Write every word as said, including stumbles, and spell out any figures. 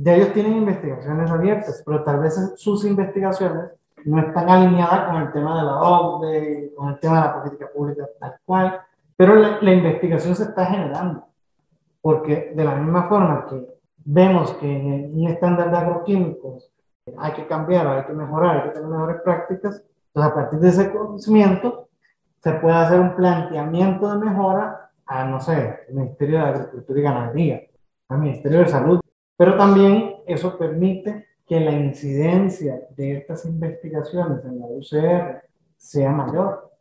Ya ellos tienen investigaciones abiertas, pero tal vez sus investigaciones no están alineadas con el tema de la O C D E, con el tema de la política pública tal cual, pero la, la investigación se está generando, porque de la misma forma que vemos que en un estándar de agroquímicos hay que cambiar, hay que mejorar, hay que tener mejores prácticas, entonces a partir de ese conocimiento se puede hacer un planteamiento de mejora a, no sé, el Ministerio de Agricultura y Ganadería, al Ministerio de Salud, pero también eso permite que la incidencia de estas investigaciones en la U C R sea mayor.